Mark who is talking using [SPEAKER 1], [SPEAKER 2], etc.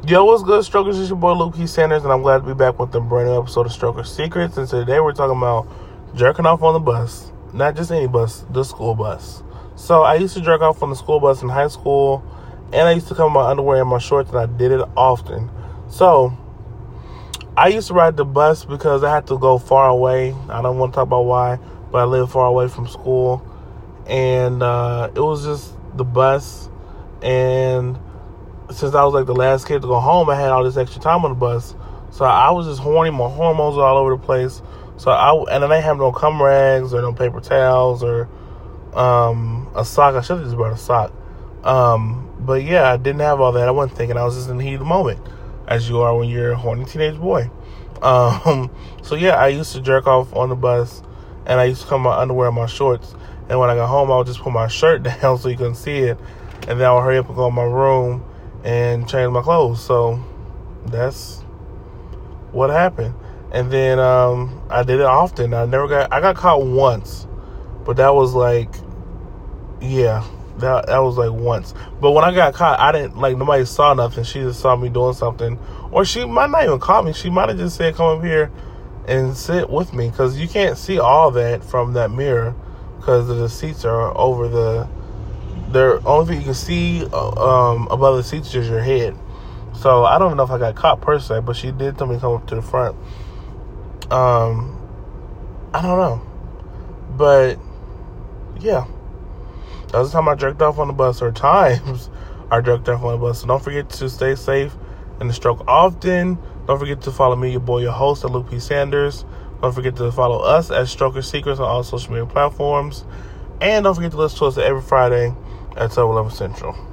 [SPEAKER 1] Yo, what's good, Strokers? It's your boy Luke P. Sanders, and I'm glad to be back with a brand new episode of Stroker Secrets. And today we're talking about jerking off on the bus. Not just any bus, the school bus. So I used to jerk off on the school bus in high school, and I used to come in my underwear and my shorts, and I did it often. So I used to ride the bus because I had to go far away. I don't want to talk about why, but I live far away from school. And it was just the bus, and since I was like the last kid to go home, I had all this extra time on the bus. So I was just horny. My hormones were all over the place. So I didn't have no cum rags or no paper towels or a sock. I should have just brought a sock. But yeah, I didn't have all that. I wasn't thinking. I was just in the heat of the moment, as you are when you're a horny teenage boy. So yeah, I used to jerk off on the bus, and I used to come in my underwear and my shorts. And when I got home, I would just put my shirt down so you couldn't see it, and then I would hurry up and go in my room and change my clothes. So that's what happened. And then I did it often. I got caught once, but that was like, yeah, that was like once. But when I got caught, I didn't, like, nobody saw nothing. She just saw me doing something, or she might not even caught me. She might have just said, come up here and sit with me, because you can't see all that from that mirror because the seats are over the only thing you can see above the seats is just your head. So I don't even know if I got caught per se, but she did tell me to come up to the front. I don't know. But yeah, that was the time I jerked off on the bus, or times I jerked off on the bus. So don't forget to stay safe and to stroke often. Don't forget to follow me, your boy, your host, at Luke P. Sanders. Don't forget to follow us at Stroker Secrets on all social media platforms. And don't forget to listen to us every Friday at 12:11 Central.